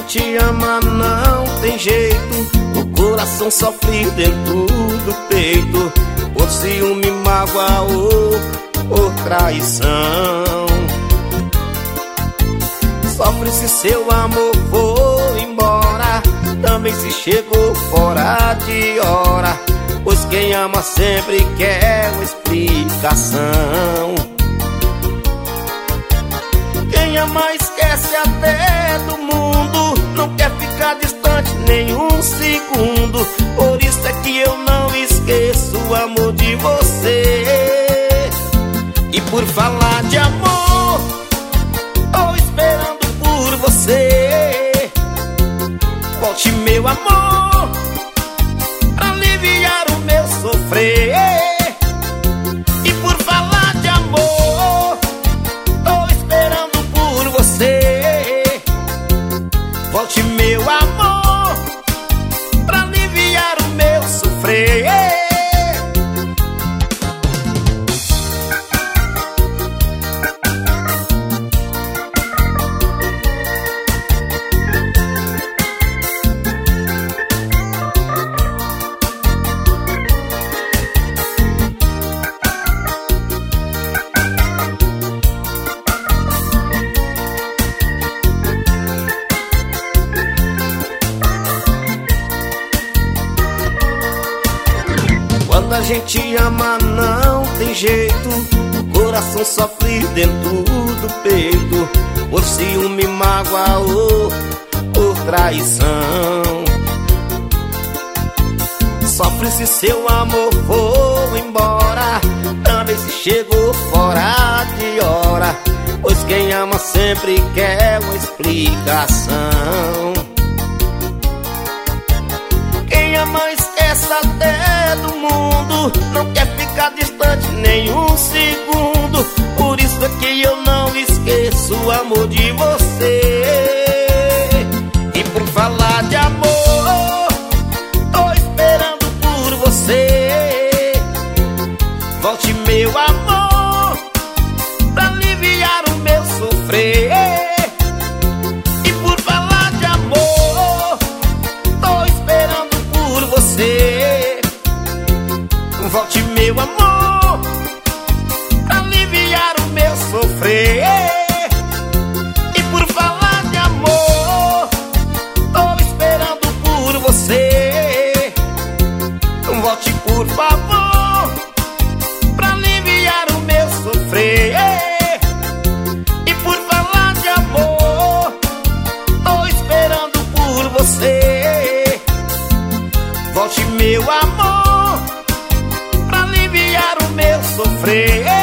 gente ama não tem jeito, o coração sofre dentro do peito, por ciúme, mágoa ou traição. Sofre se seu amor for embora, também se chegou fora de hora, pois quem ama sempre quer uma explicação. Quem ama esquece até do mundo, não quer ficar distante nem um segundo. Por isso é que eu não esqueço o amor de você. E por falar de amor, tô esperando por você. Volte, meu amor, pra aliviar o meu sofrer. E por falar de amor, tô esperando por você. Volte, meu amor, pra aliviar o meu sofrer. Quando a gente ama não tem jeito, o coração sofre dentro do peito, por ciúme, mágoa ou por traição. Sofre se seu amor for embora, também se chegou fora de hora, pois quem ama sempre quer uma explicação. Quem ama esquece até do mundo, não quer ficar distante nem um segundo. Por isso é que eu não esqueço o amor de você. E por falar de amor, tô esperando por você. Volte, meu amor, pra aliviar o meu sofrer. E por falar de amor, tô esperando por você. Volte, meu amor, pra aliviar o meu sofrer. E por falar de amor, tô esperando por você. Volte, por favor, pra aliviar o meu sofrer. E por falar de amor, tô esperando por você. Volte, meu amor, pra aliviar o meu sofrer.